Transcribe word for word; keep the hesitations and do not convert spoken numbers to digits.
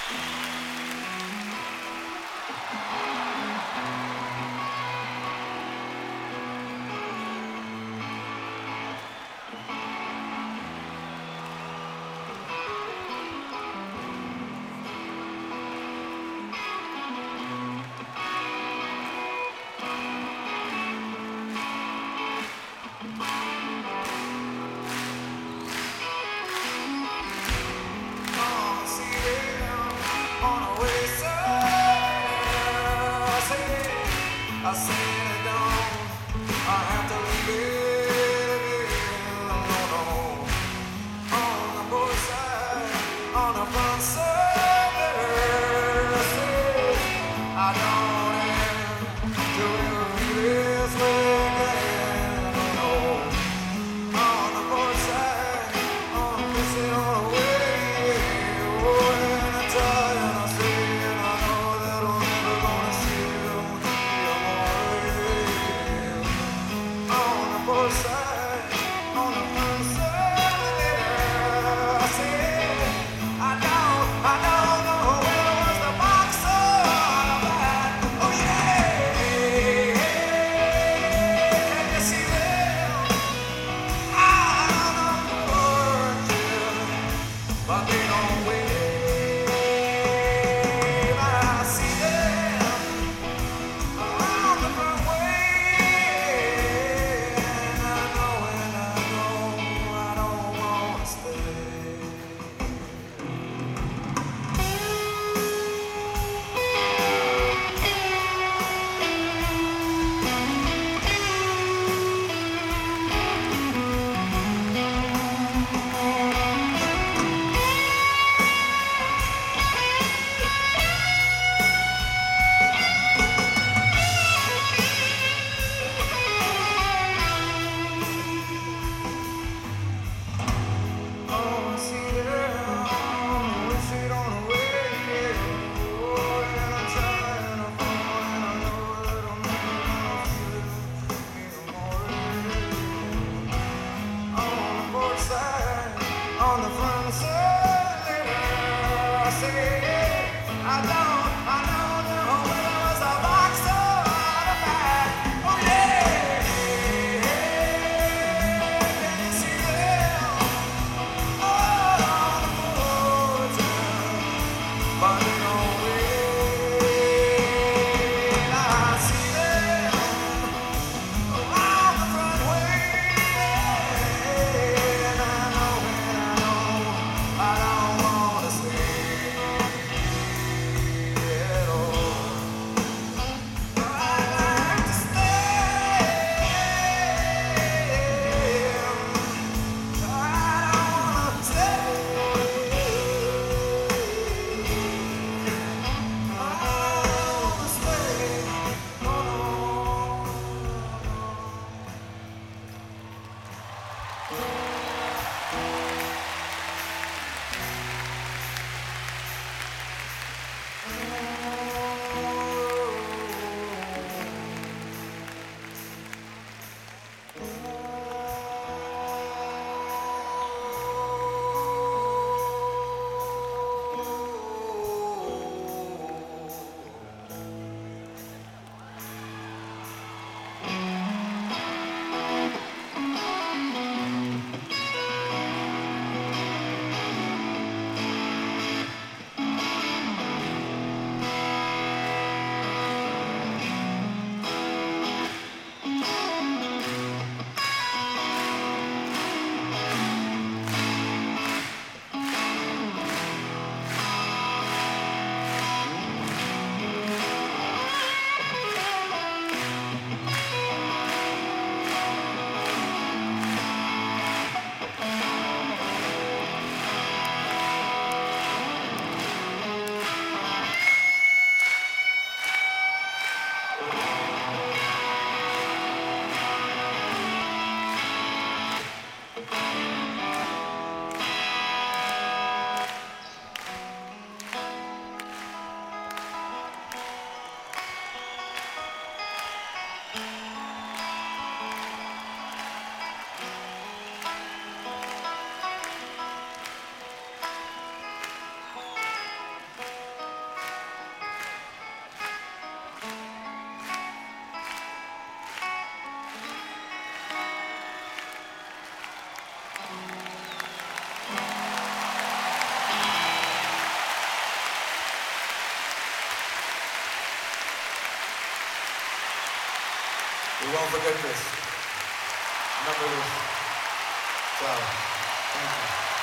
I said I don't, I have to leave it no, no. On the both side, on the front side, I said I don't have to live this way again, no. On the both side, on the missing on the way, oh, and I tell you, and I say, and I know that I'm never gonna see you. Both sides, on the front side, I said, I don't. We won't forget this. Remember this. Ciao. Thank you.